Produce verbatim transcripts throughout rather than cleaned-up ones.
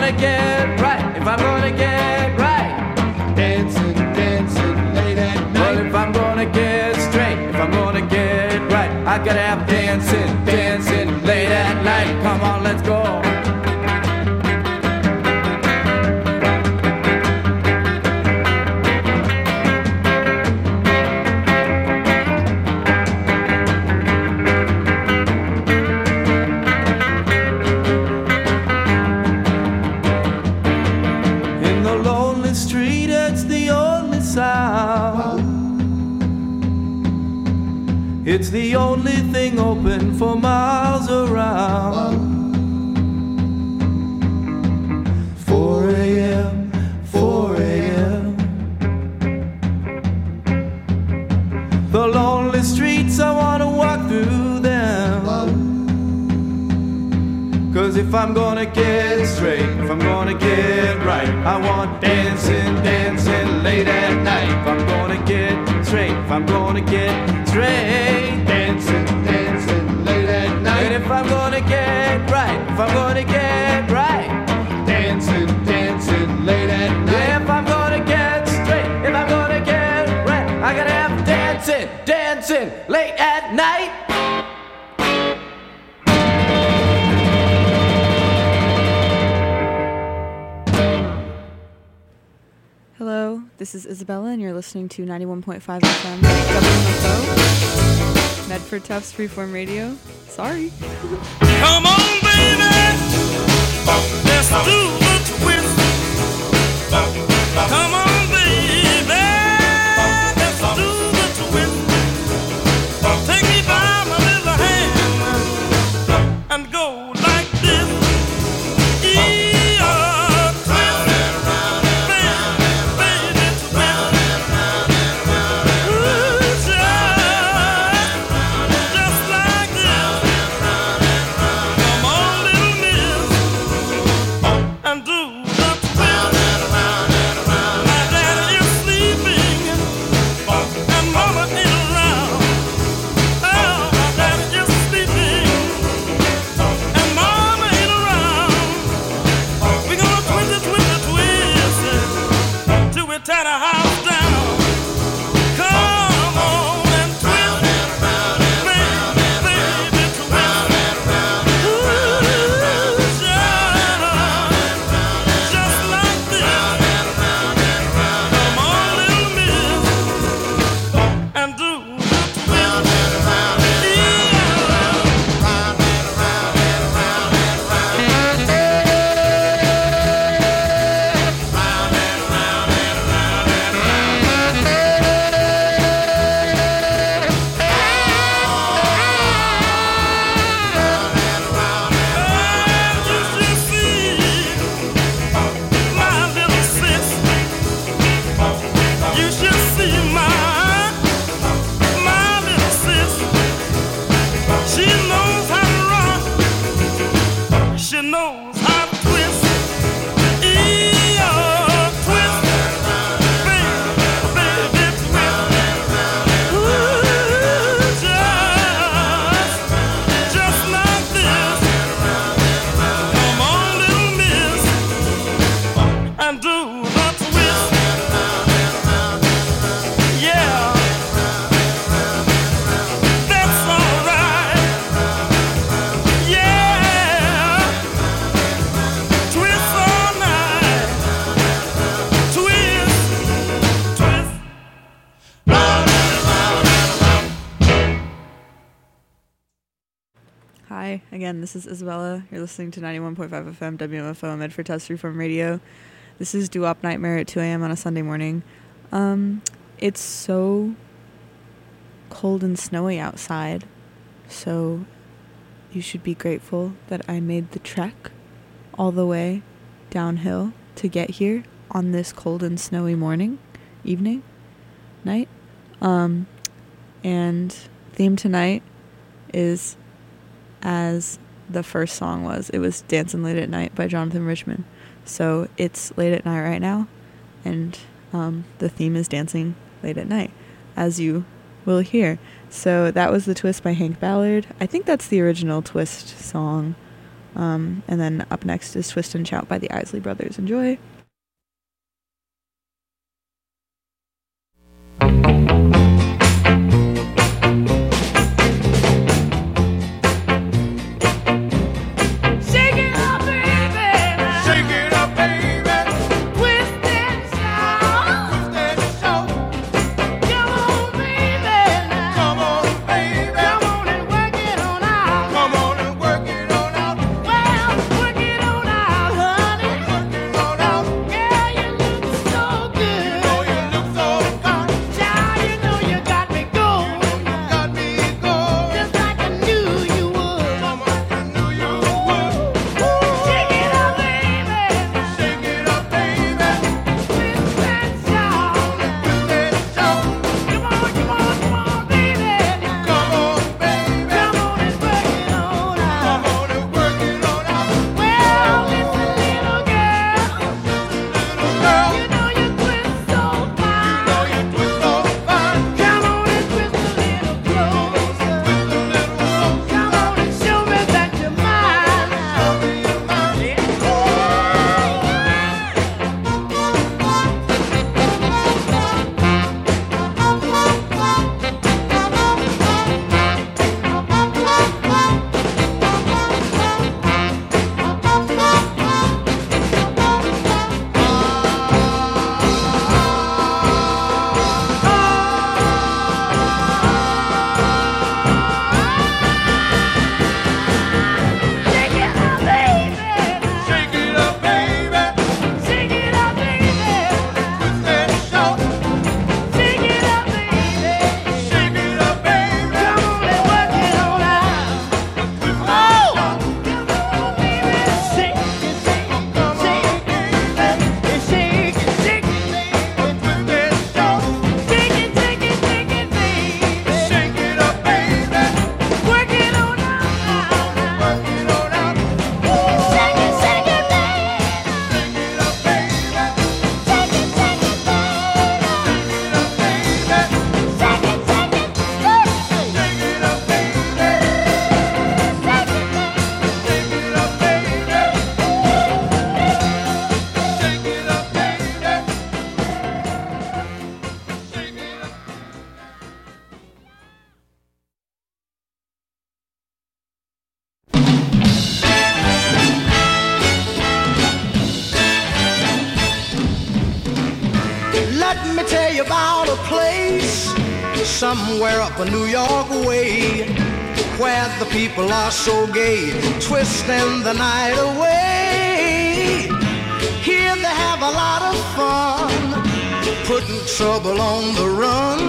gonna get right, if I'm gonna get right, dancing, dancing late at night. Well, if I'm gonna get straight, if I'm gonna get right, I gotta have dancing, dancing late at night. Come on, let's go. It's the only thing open for miles around. four a.m., four a.m. The lonely streets, I wanna walk through them. 'Cause if I'm gonna get straight, if I'm gonna get right, I want dancing, dancing late at night. If I'm gonna get straight, if I'm gonna get straight, dancing, dancing late at night. And if I'm gonna get right, if I'm gonna get right, dancing, dancing late at night. Yeah, if I'm gonna get straight, if I'm gonna get right, I gotta have dancing, dancing late at night. Hello, this is Isabella, and you're listening to ninety-one point five F M W M F O, Medford Tufts Freeform Radio. Sorry. Come on, baby, let's do the twist. Come on, baby, let's do the twist. Take me by my little hand and go like this. Hi, again, this is Isabella. You're listening to ninety-one point five F M W M F O Medford Tufts Freeform Radio. This is Doo-Wop Nightmare at two a.m. on a Sunday morning. Um, it's so cold and snowy outside, so you should be grateful that I made the trek all the way downhill to get here on this cold and snowy morning, evening, night. Um, and theme tonight is as the first song was. It was Dancin' Late at Night by Jonathan Richman. So it's late at night right now, and um, the theme is Dancing Late at Night, as you will hear. So that was The Twist by Hank Ballard. I think that's the original Twist song. Um, and then up next is Twist and Shout by the Isley Brothers. Enjoy. Let me tell you about a place somewhere up a New York way where the people are so gay, twisting the night away. Here they have a lot of fun, putting trouble on the run.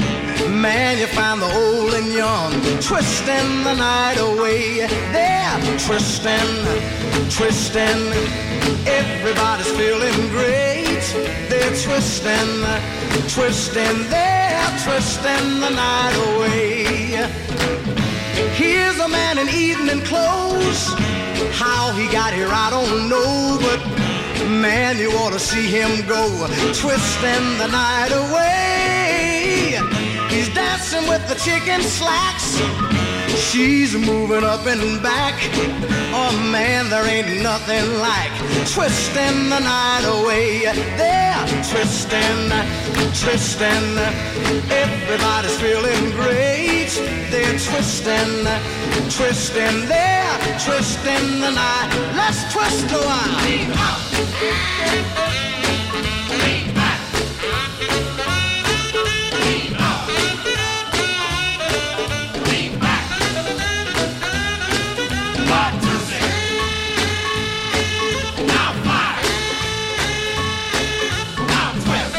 Man, you find the old and young twisting the night away. They're twisting, twisting. Everybody's feeling great. They're twisting, twisting. They're twisting the night away. Here's a man in evening clothes. How he got here, I don't know, but man, you ought to see him go, twisting the night away. He's dancing with the chicken slacks. She's moving up and back. Oh man, there ain't nothing like twisting the night away. They're twisting, twisting. Everybody's feeling great. They're twisting, twisting. They're twisting the night. Let's twist a while. Lean out. Lean back. Lean out. Lean back. One, two, six. Now five. Now twist.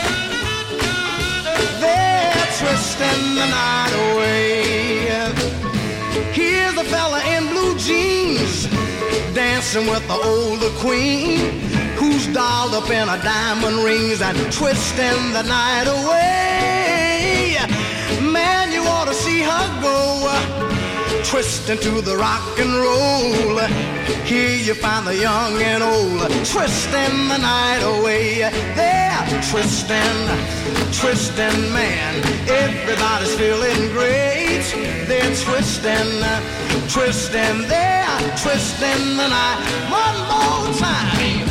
They're twisting the night away. Here's a fella in blue jeans dancing with the older queen, who's dolled up in her diamond rings and twisting the night away. Man, you ought to see her go, twisting to the rock and roll. Here you find the young and old twisting the night away. They're twisting, twisting, man. Everybody's feeling great. They're twisting, twisting, they're twisting the night. One more time.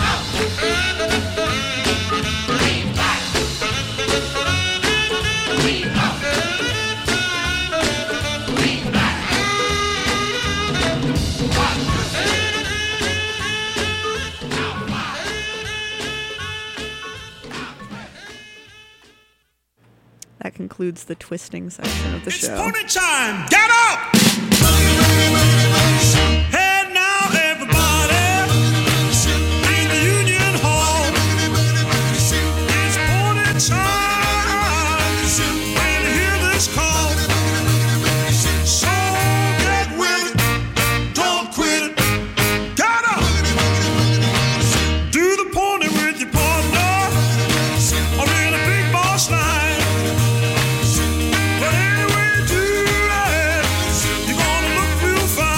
That concludes the twisting section of the It's show. party time. Get up! Hey now, everybody, in the Union Hall. It's party time. When you hear this call, so get with it. Don't quit it. Get up! Do the pony with your partner, or in a big boss line. But anyway, do it. You're gonna look real fine.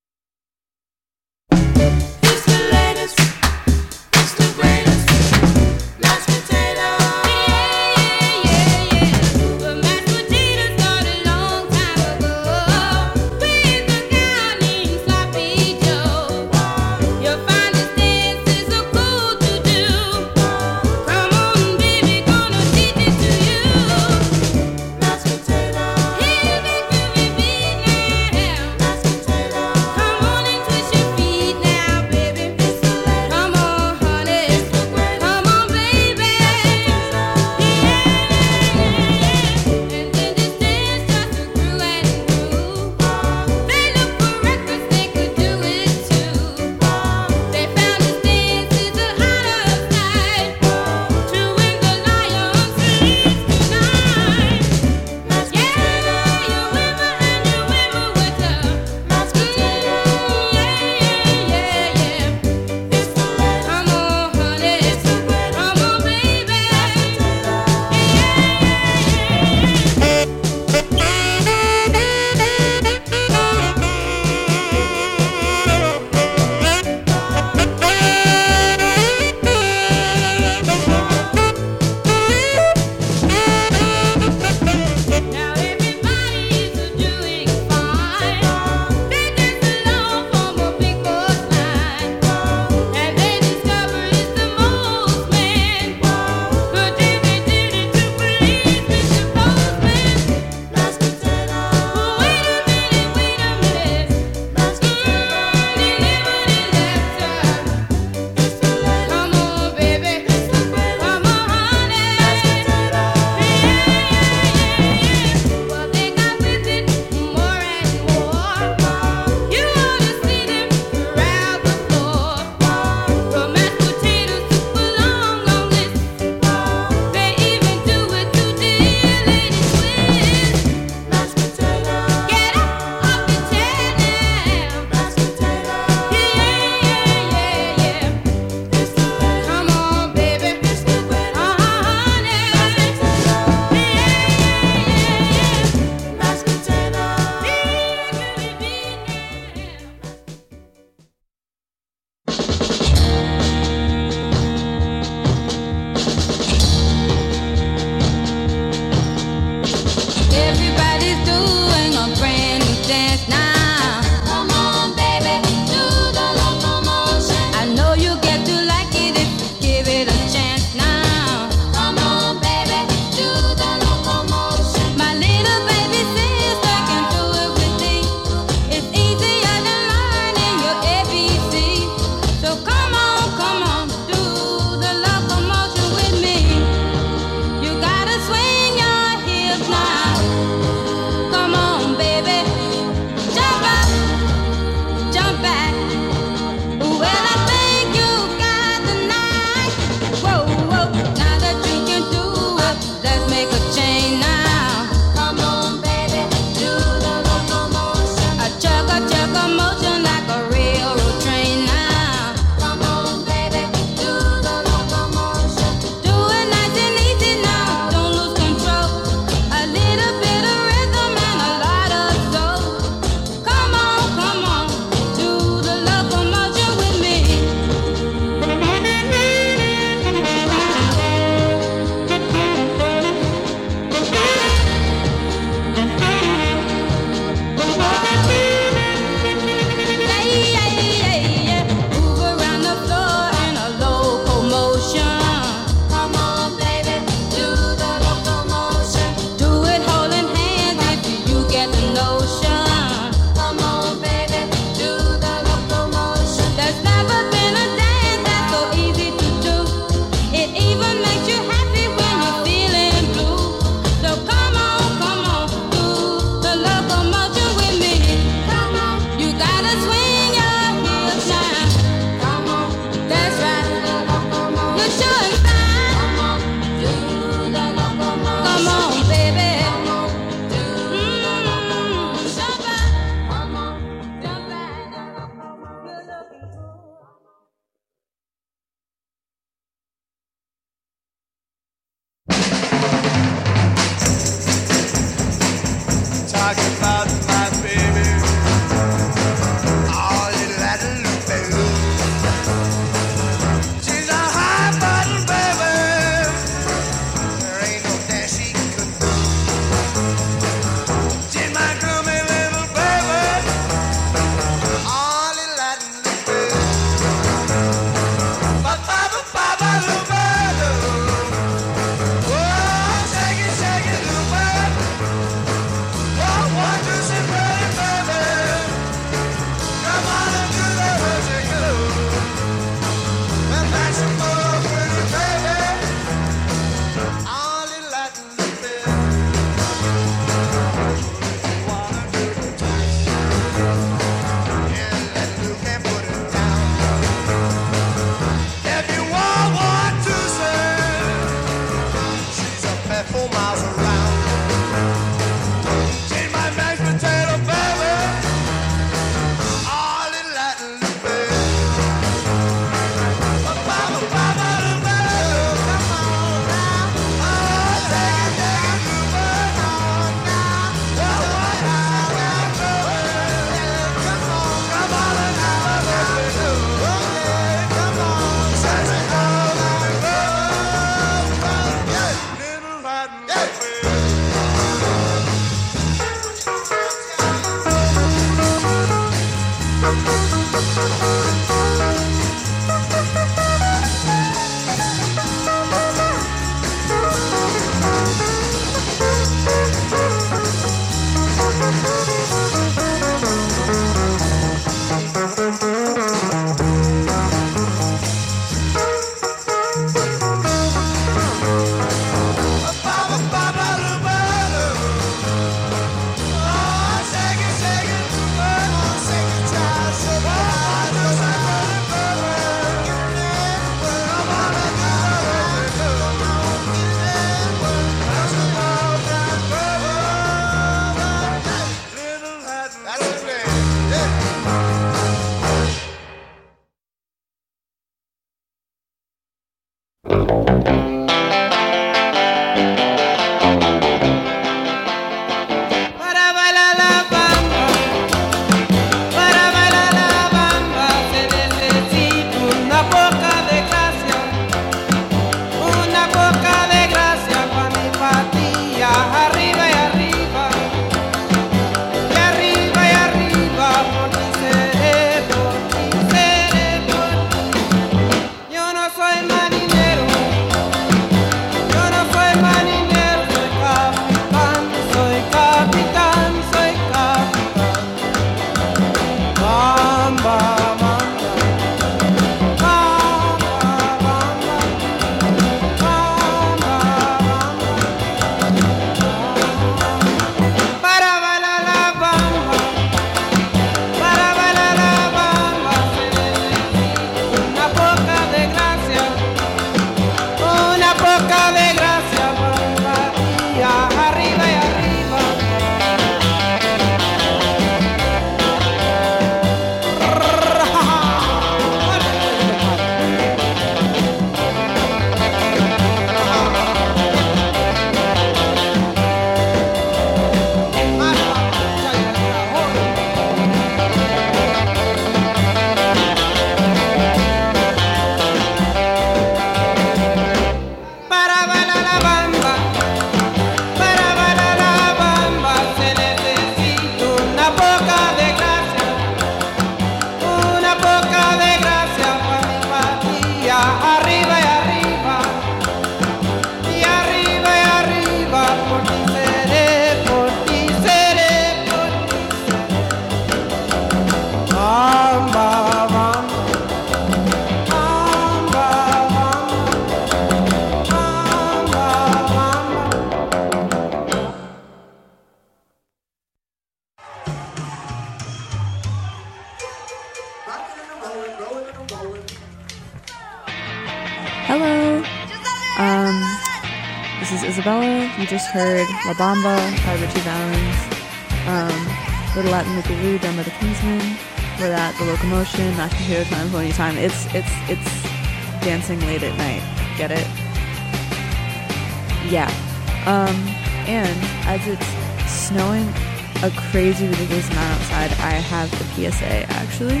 Isabella, you just heard La Bamba by Richie Valens, um, Little Latin Lookaloo done by the Kingsmen, for that, The Locomotion, Mashed Potato Time, Pony Time. It's, it's, it's dancing late at night. Get it? Yeah. Um, and as it's snowing a crazy, ridiculous amount outside, I have the P S A, actually.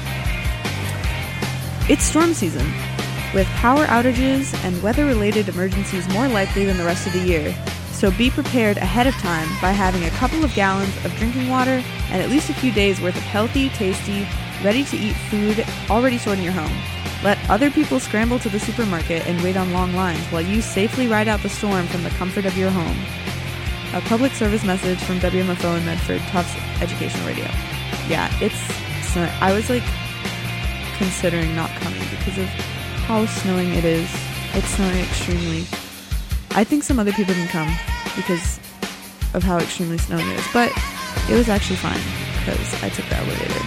It's storm season, with power outages and weather-related emergencies more likely than the rest of the year. So be prepared ahead of time by having a couple of gallons of drinking water and at least a few days worth of healthy, tasty, ready-to-eat food already stored in your home. Let other people scramble to the supermarket and wait on long lines while you safely ride out the storm from the comfort of your home. A public service message from W M F O and Medford Tufts Educational Radio. Yeah, it's snow- I was like considering not coming because of how snowing it is. It's snowing extremely. I think some other people can come because of how extremely snowing it is, but it was actually fine because I took the elevator.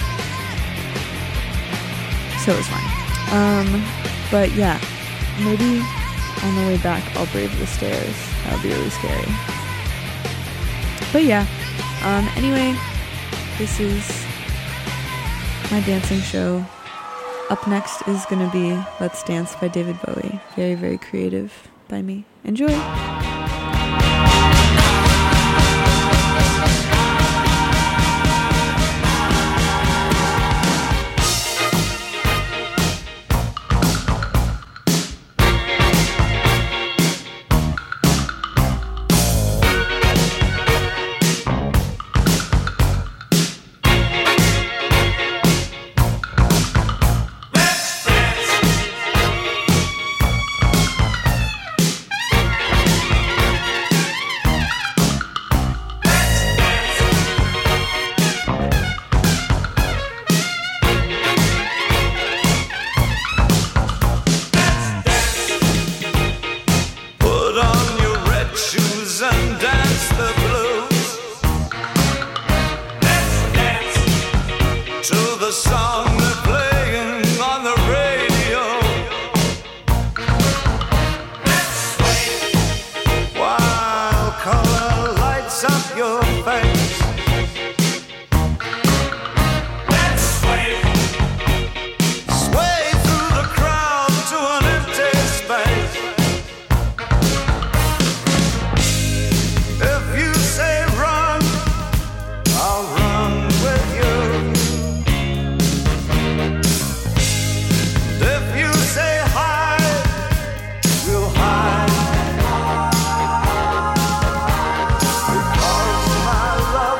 So it was fine. Um, but yeah, maybe on the way back I'll brave the stairs. That would be really scary. But yeah, um, anyway, this is my dancing show. Up next is going to be Let's Dance by David Bowie. Very, very creative by me. Enjoy! Because my love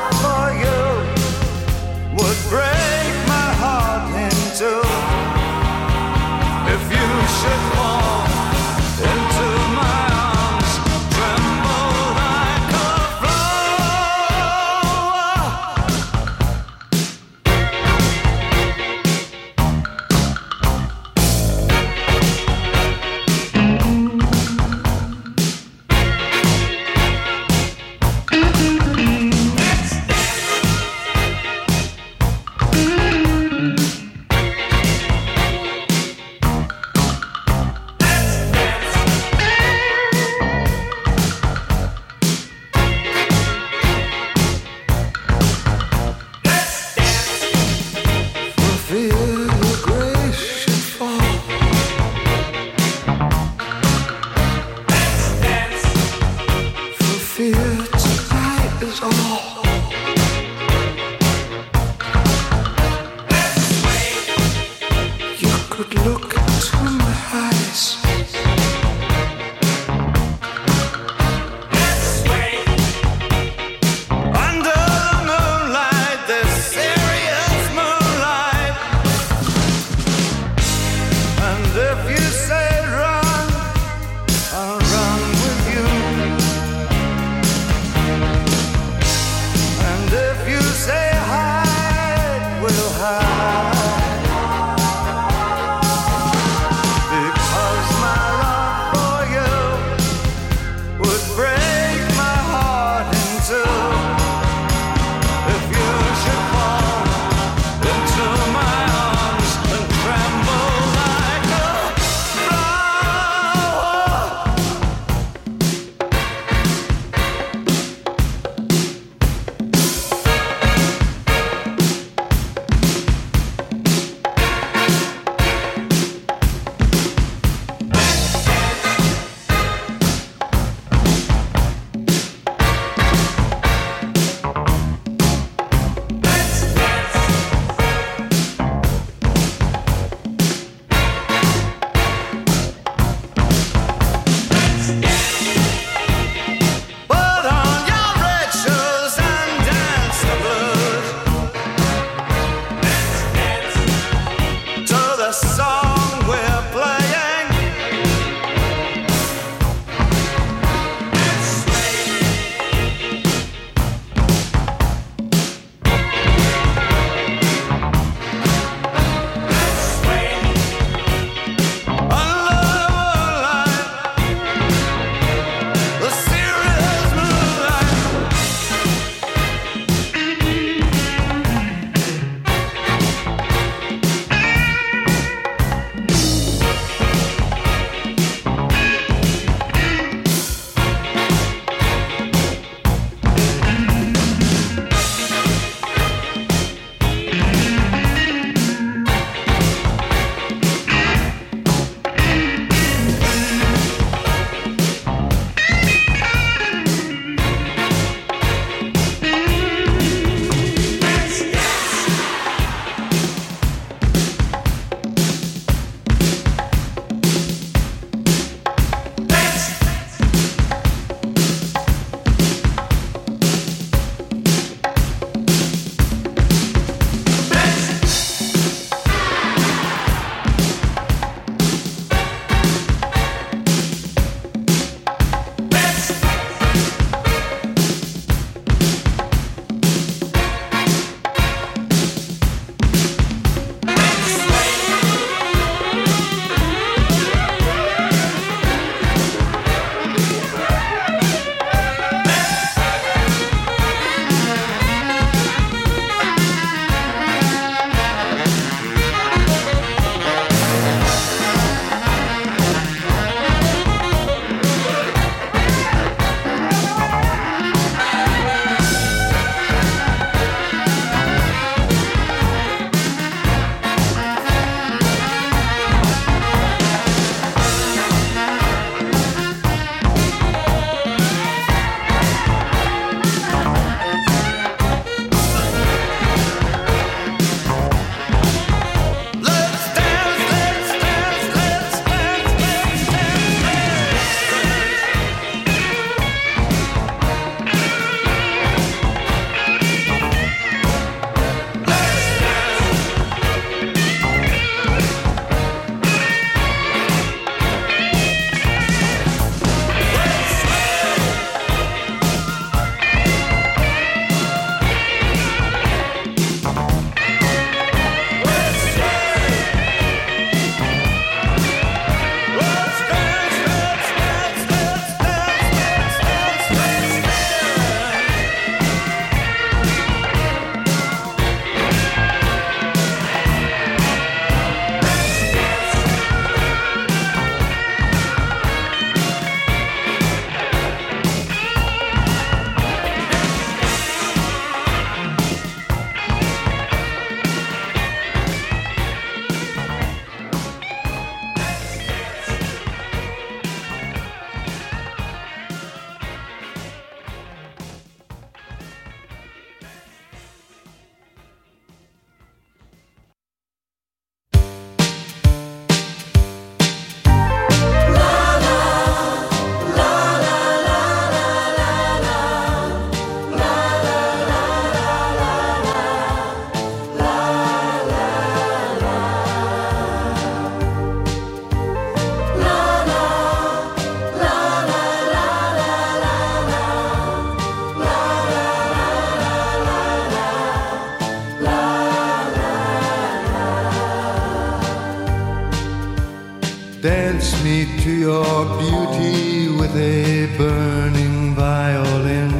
burning violin.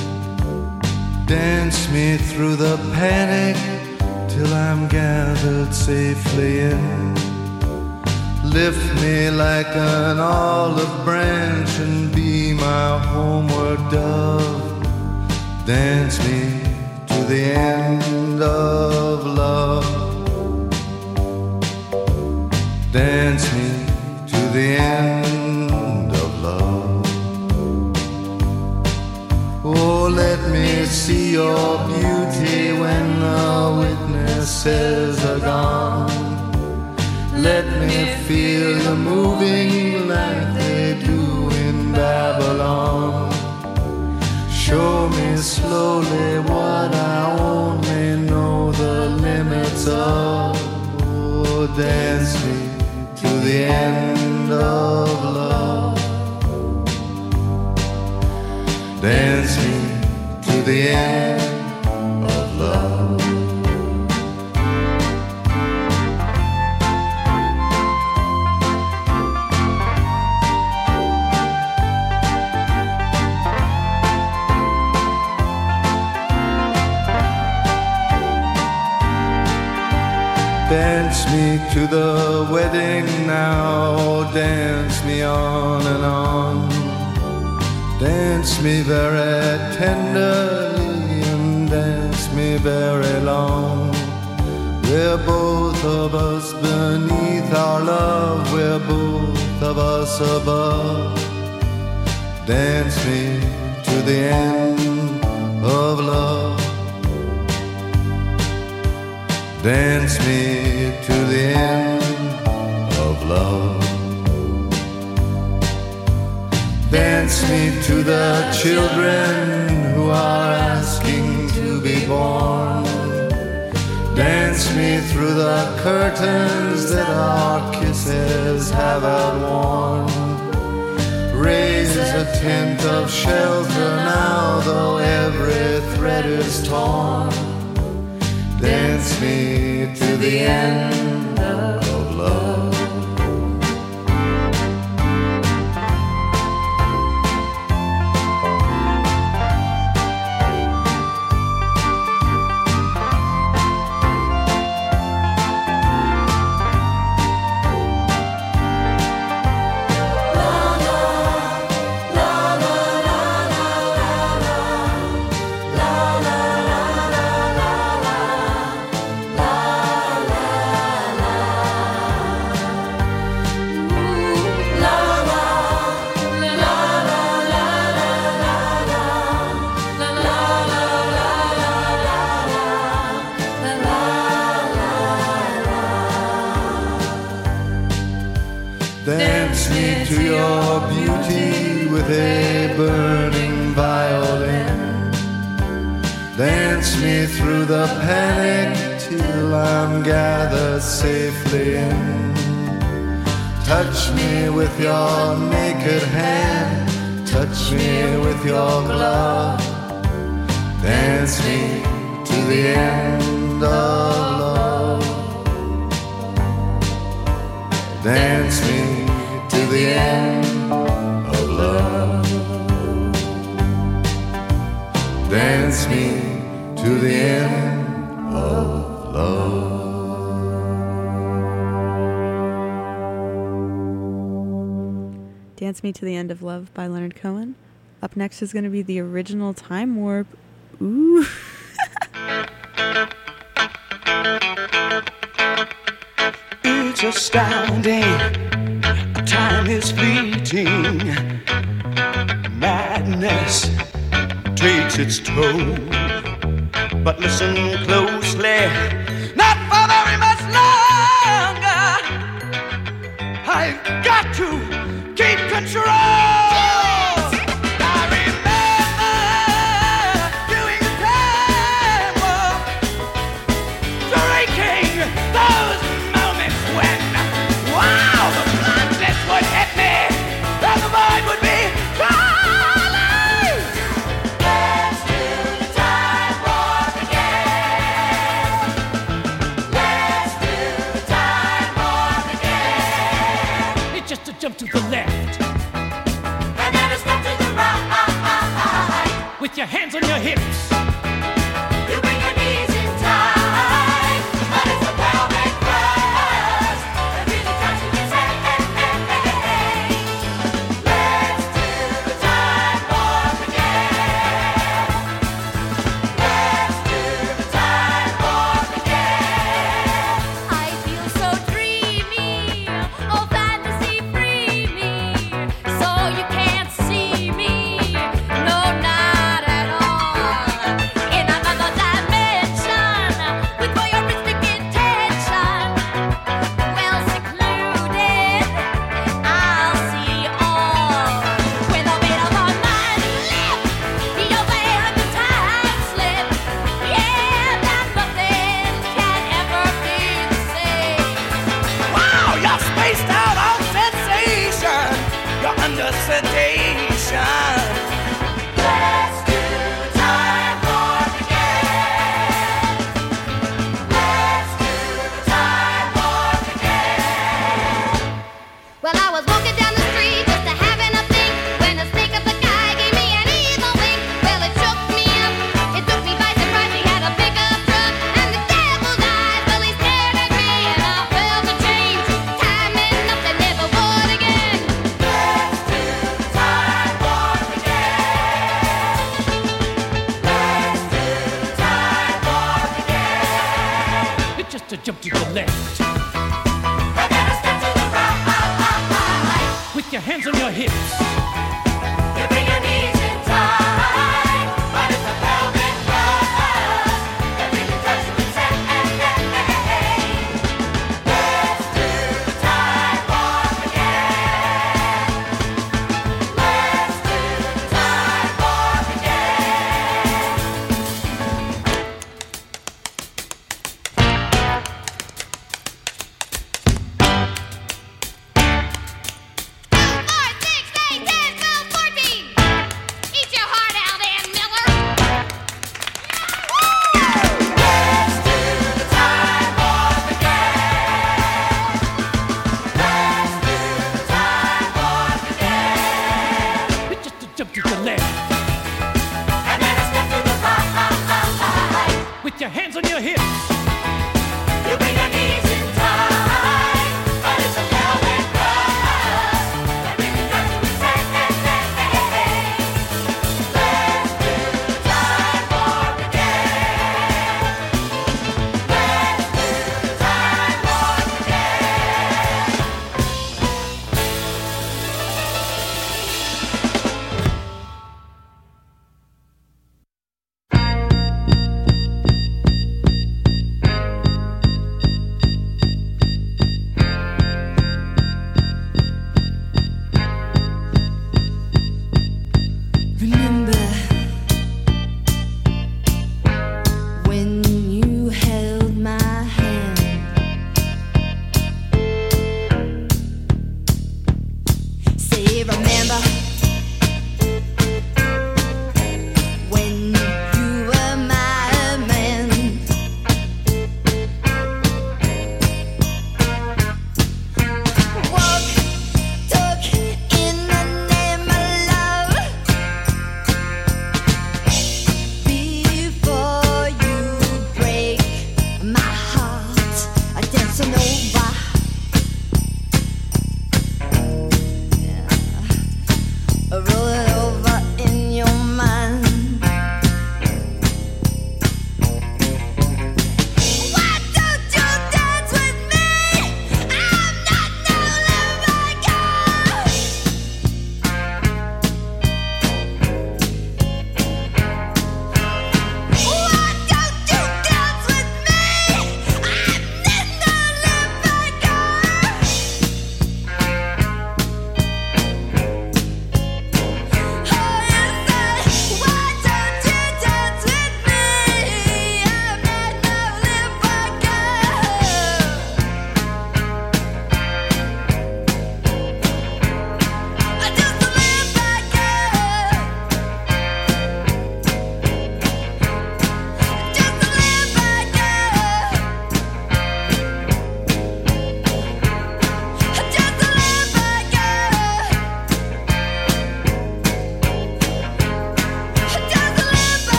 Dance me through the panic till I'm gathered safely in. Lift me like an olive branch and be my homeward dove. Dance me to the end of love. Dance me to the end of love. Oh, let me see your beauty when the witnesses are gone. Let me feel you moving like they do in Babylon. Show me slowly what I only know the limits of. Oh, dance me to the end of love. Dance me to the end of love. Dance me to the wedding now, dance me on and on. Dance me very tenderly and dance me very long. We're both of us beneath our love, we're both of us above. Dance me to the end of love. Dance me to the end of love. Dance me to the children who are asking to be born. Dance me through the curtains that our kisses have outworn. Raise a tent of shelter now, though every thread is torn. Dance me to the end of love. Dance me to your beauty with a burning violin. Dance me through the panic till I'm gathered safely in. Touch me with your naked hand, touch me with your glove. Dance me to the end of love. Dance me to the end of love. Dance me to the end of love. Dance Me to the End of Love by Leonard Cohen. Up next is going to be the original Time Warp. Ooh. It's astounding. Time is fleeting. Madness takes its toll. But listen closely. Not for very much longer. I've got to keep control. I remember doing the time warp, breaking those moments when, wow, the blindness would hit me, and the mind would be calling. Let's do the time warp again. Let's do the time warp again. It's just a jump to the left, With your hands on your hips. You bring your knees in tight, but it's a pelvic thrust that really drives you insane. Let's do time warp again. Let's do time warp again. I feel so dreamy, oh fantasy free me, so you can't see me, no not at all. In another dimension, with voyeuristic intention, well secluded, I'll see all. With a bit of a mind slip, you're there at the time slip. Yeah, that nothing can ever be the same. Wow, you're spaced out on sensation. You're under sedation. Let's do time warp again. Let's do time warp again. Well, I was walking down the street just a having a think when a snake of a guy gave me an evil wink. Well, it shook me up. It took me by surprise. He had a pickup truck and the devil's eyes. Well, he stared at me and I felt the change. Time enough that never would again. Let's do time warp again. Let's do time warp again. It's just a jump to the left. And then a step to the right. With your hands on your hips. You bring your knees in tight, but it's a pelvic thrust that really drives you insane. Let's do time warp again. Let's do time warp again.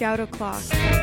Out O'Clock.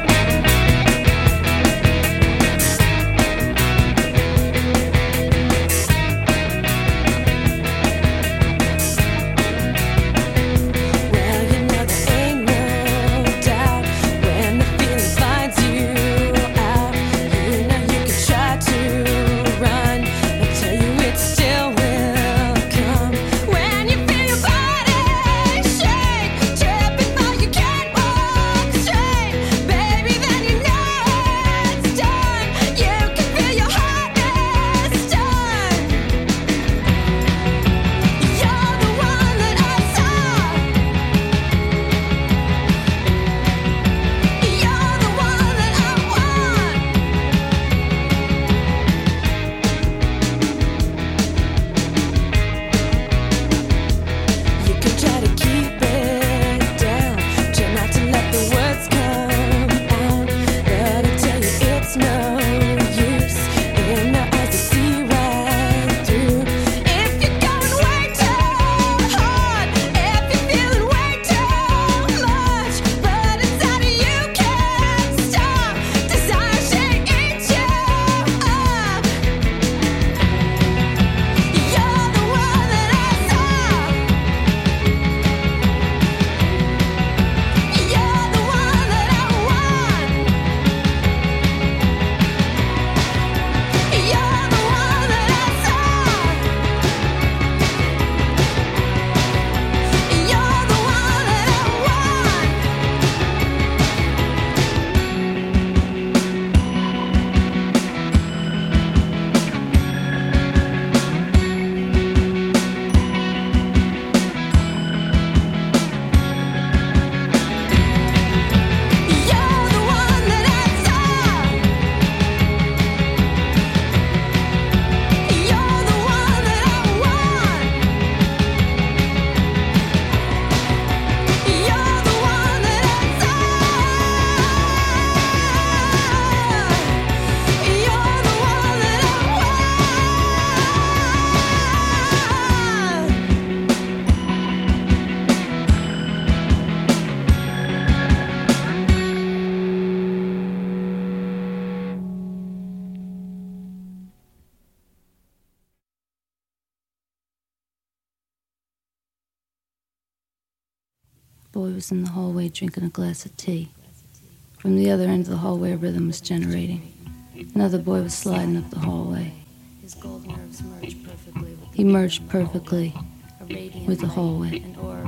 Boy was in the hallway drinking a glass of tea. From the other end of the hallway, a rhythm was generating. Another boy was sliding up the hallway. His gold nerves merged perfectly with he merged perfectly with the hallway.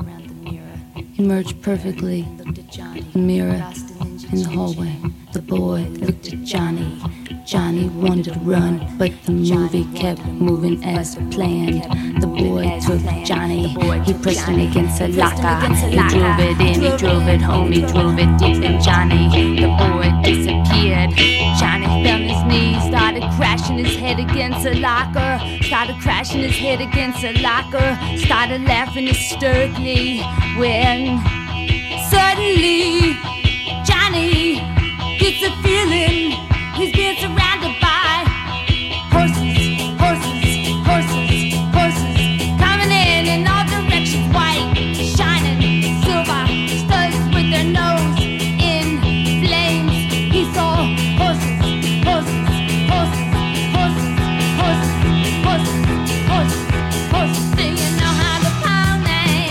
He merged perfectly the mirror in the hallway. The boy looked at Johnny. Johnny wanted to run, but the movie kept moving as planned. The boy took Johnny, he pushed him against a locker. He drove it in, he drove it home, he drove it deep in Johnny. The boy disappeared. Johnny fell on his knees, started crashing his head against a locker. Started crashing his head against a locker. Started laughing hysterically when suddenly Johnny gets a feeling he's being surrounded by horses, horses, horses, horses, coming in in all directions, white, shining, silver, studs with their nose in flames. He saw horses, horses, horses, horses, horses, horses, horses, horses. Do you know how to pony?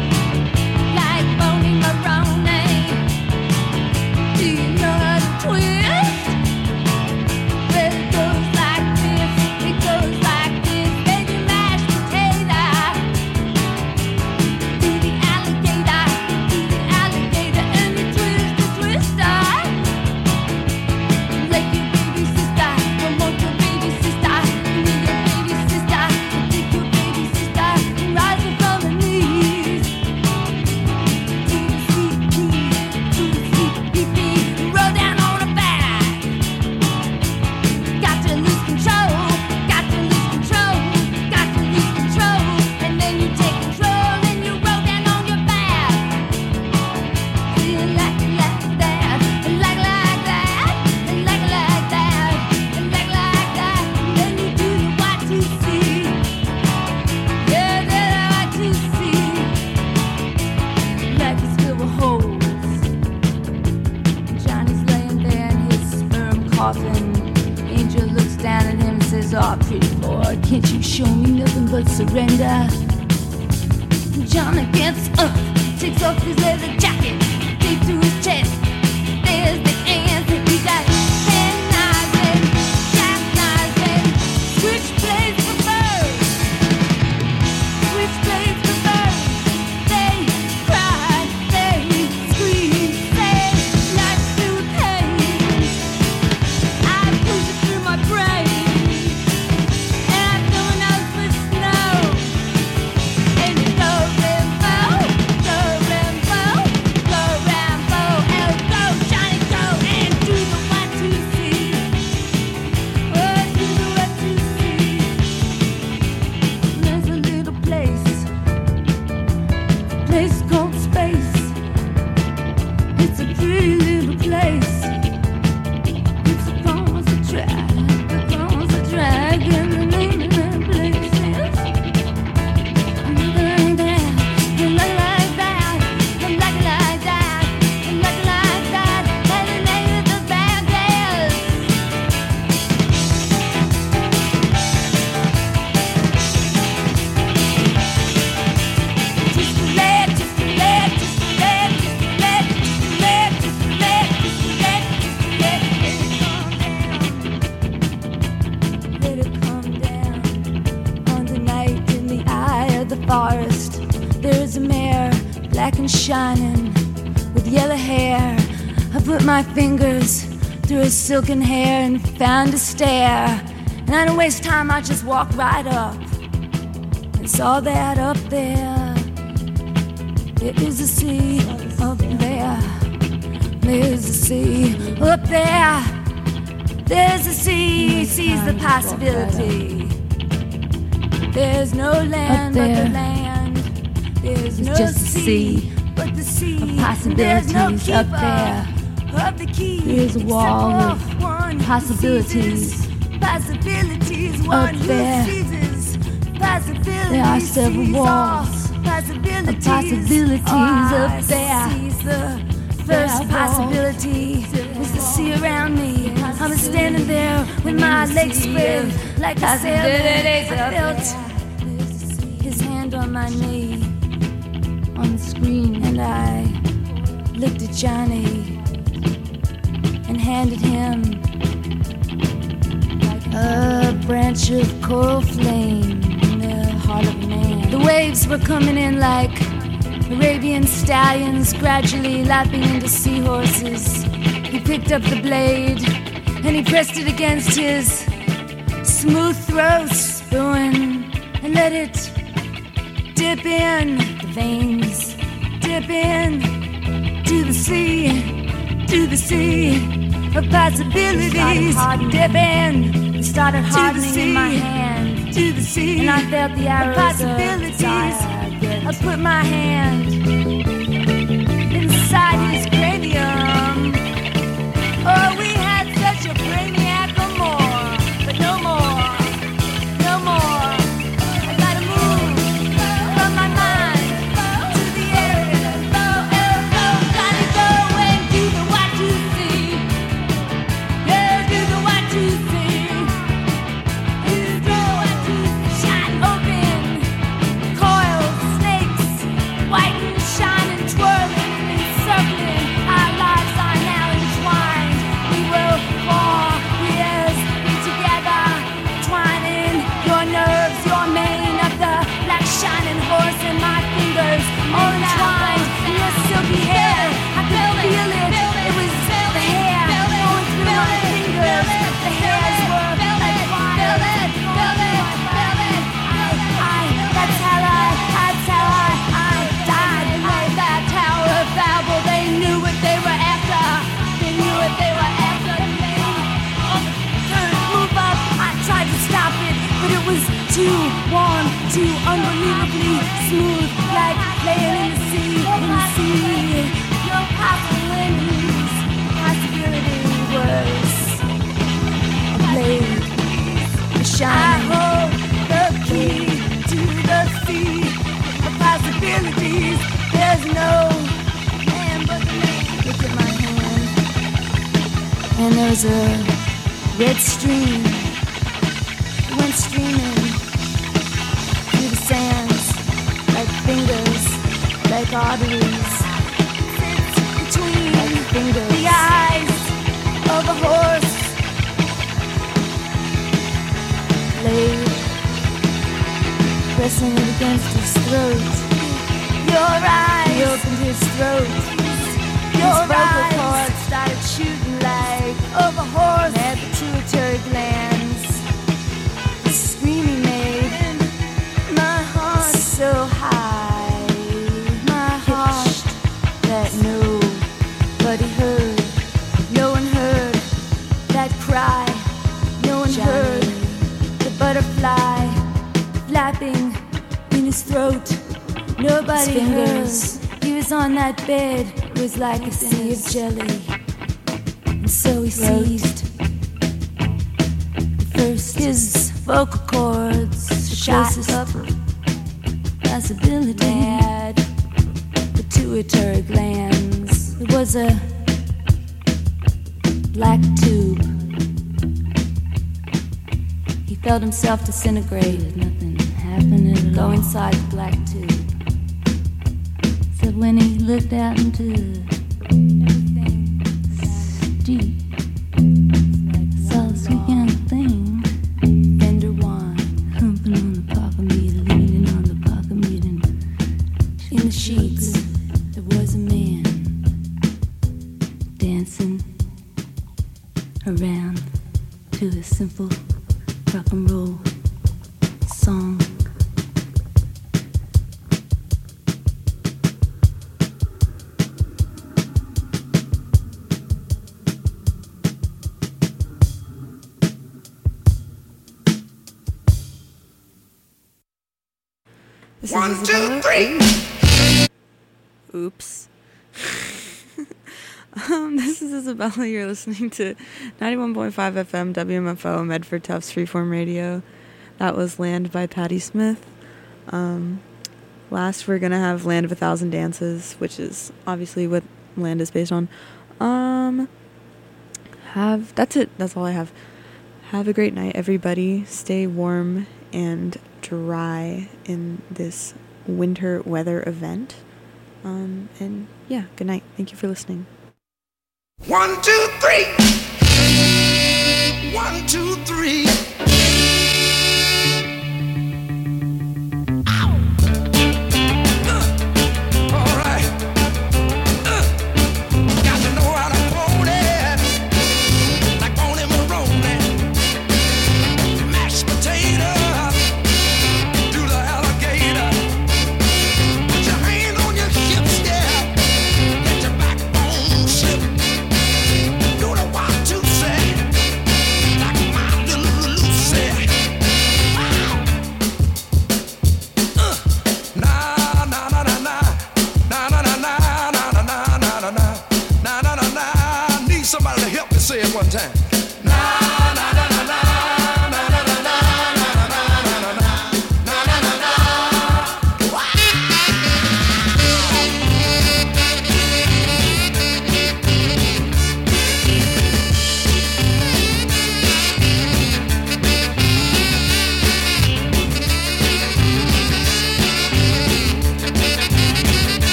Like Boney Maroney. Do you know how to twist? surrender. Johnny gets up, takes off his leather jacket, deep to his chest. There's the answer. He got ten knives and jackknives and switchblades for birds. Switchblades for birds. They cry, they scream, they like to pain. I push it through my brain, and I'm going out for snow. And go Rambo, go Rambo, go Rambo, and go Johnny go and do the one two three. Oh, do the one two three. There's a little place, place called space. It's a pretty little place. It's across the track, across the track, and the name of that place is. Like that, like like that, like like that, like like that, and the name of the band is. Just a leg, just a leg, just a leg, just a leg, just a leg, just a leg, just a leg, just a leg. Let it come down. On the night in the eye of the forest, there is a mare, black and shining, with yellow hair. I put my fingers through her silken hair and found a stair. And I don't waste time, I just walked right up and saw that up there. There is a sea up there. There's a sea up there. There's a sea, sees the possibility. There's no land but the land. There's no just a sea sea but the sea. of There's no possibilities up keeper there. of the key. There's a wall except of for one who possibilities seizes possibilities. One who there. seizes possibilities. There are several sees walls all possibilities. of possibilities Oh, I up there. seize the There first are possibility was the sea around me. I was standing there with my legs spread like a sailor. I felt his hand on my knee on the screen, and I looked at Johnny and handed him a branch of coral flame in the heart of a man. The waves were coming in like Arabian stallions, gradually lapping into seahorses. He picked up the blade and he pressed it against his smooth throat, spoon, and let it dip in the veins, dip in to the sea, to the sea of possibilities. Dip in, it started hardening in my hand, to the sea, and I felt the arrows of possibilities. I put my hand inside his cranium. Oh, we had such a brainiac or more, but no more, no more. I gotta move from my mind to the area. Go, go, go, gotta go and do the what you see. Yeah, do the what you see. Do the what you see. Shot open, coils, snakes, white and shining, twirling and circling. Our lives are now entwined. We will for years be together, twining your nerves, your mane of the black shining horse in my fingers, all entwined in your silky hair. I could feel it. It was the hair going through my fingers. The hairs were like fire. I, that's how I, that's how I, I died behind that Tower of Babel. They knew what they were after. They knew what they were after. They couldn't move up. I tried to stop it, but it was too warm, too unbelievably smooth, like laying in the sea, in the sea. No possibilities. Possibility was a blade, a shine. I hold the key to the sea of possibilities. There's no man but the man. Look at my hand, and there's a red stream. It went streaming through the sands, like fingers, like arteries. Between like fingers, the eyes of a horse. Laid, pressing it against his throat. Your eyes, he opened his throat. Your his vocal cords started shooting like of a horse. Had pituitary glands. The screaming made my heart so high, my heart that nobody heard. No one heard that cry. No one Johnny. Heard the butterfly flapping in his throat. Nobody his fingers. Heard. He was on that bed. It was like a sea of jelly. And so he seized. First his vocal cords shot up. Possibility had pituitary glands. It was a black tube. He felt himself disintegrate. Nothing happened at all. Go inside the black tube. So when he looked out into everything deep, saw the sweet young thing, Fender wine, humping on the pocket meter, leaning on the pocket meter. In the sheets, there was a man dancing around to a simple rock and roll song. This One, is two, three. Oops. um, this is Isabella. You're listening to ninety-one point five F M W M F O Medford Tufts Freeform Radio. That was Land by Patti Smith. Um, last, we're going to have Land of a Thousand Dances, which is obviously what Land is based on. Um, have That's it. That's all I have. Have a great night, everybody. Stay warm and dry in this winter weather event. Um, and yeah, good night. Thank you for listening. One, two, three. One, two, three.